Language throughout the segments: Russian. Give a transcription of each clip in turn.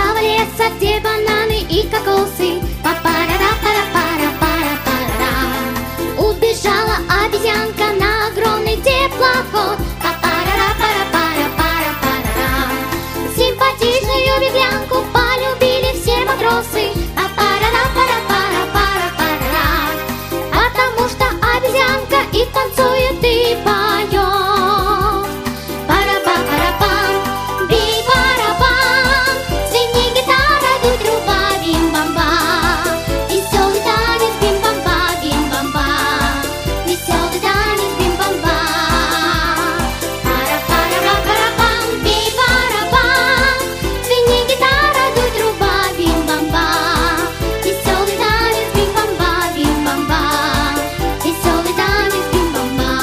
убежала леса, где бананы и кокосы. Па-пара-ра-пара-пара-пара-пара. Убежала обезьянка на огромный теплоход. Па-пара-ра-пара-пара-пара-пара. Симпатичную беглянку полюбили все матросы. Па-пара-ра-пара-пара-пара-пара. Потому что обезьянка и танцует, и поет. Пара-па-пара-пам, би-пара-пам. Звени гитара, дуй труба, бим-бам-ба. Веселый танец, бим-бам-ба, бим-бам-ба. Веселый танец, бим-бам-ба. Пара-пара-ра-пара-пам, би-пара-пам. Звени гитара, дуй труба, бим-бам-ба. Веселый танец, бим-бам-ба, бим-бам-ба. Веселый танец, бим-бам-ба.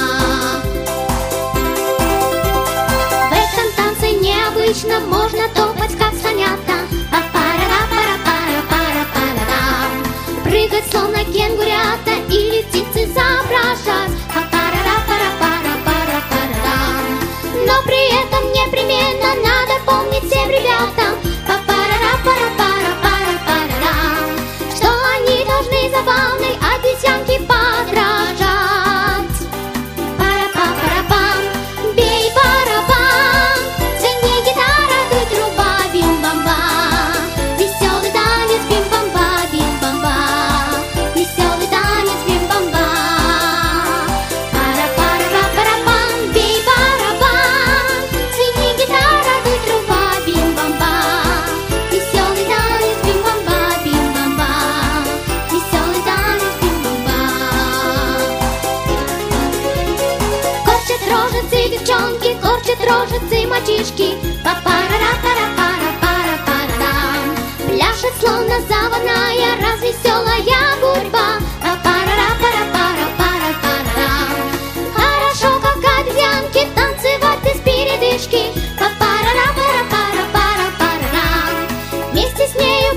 В этом танце необычно можно топать, как слонята. Па-пара-ра-пара-пара-пара-пара-рам. Прыгать, словно кенгурята, или птицы изображать. Па-пара-ра-пара-пара-пара-пара-рам. Но при этом непременно надо помнить всем ребятам. Па-пара-ра-пара-пара-пара-пара-рам. Что они должны забавной обезьянке подражать. Пара-па-пара-пам, бей барабан. Звени гитара, дуй труба, бим-бам-ба. Веселый танец, бим-бам-ба, бим-бам-ба. Веселый танец, бим-бам-ба. Пара-пара-ра-пара-пам, бей барабан. Звени гитара, дуй труба, бим-бам-ба. Веселый танец, бим-бам-ба, бим-бам-ба. Веселый танец, бим-бам-ба. Корчат рожицы девчонки, корчат рожицы мальчишки. Па-пара-ра-пара-пара-пара-пара-рам. Пляшет, словно заводная развеселая гурьба. Па-пара-ра-пара-пара-пара-пара-рам. Хорошо, как обезьянки, танцевать без передышки. Па-пара-ра-пара-пара-пара-пара-рам. Вместе с нею